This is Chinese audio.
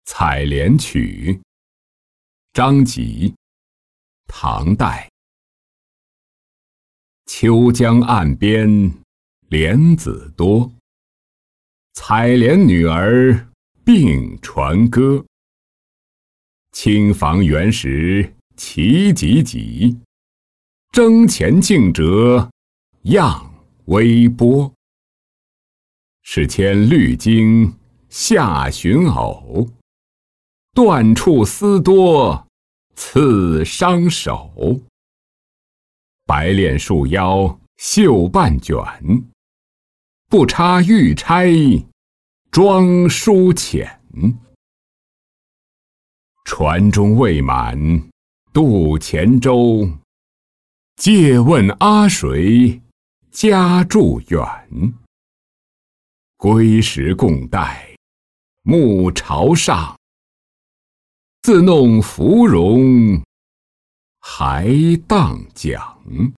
采莲曲，张籍，唐代。秋江岸边莲子多，采莲女儿并传歌。青房原石奇几几，争前竞折样微波。是牵绿巾下寻偶，断处丝多刺伤手。白练束腰绣半卷，不插玉钗装书浅。船中未满渡前舟，借问阿谁家住远？归时共戴暮朝上，自弄芙蓉还当讲。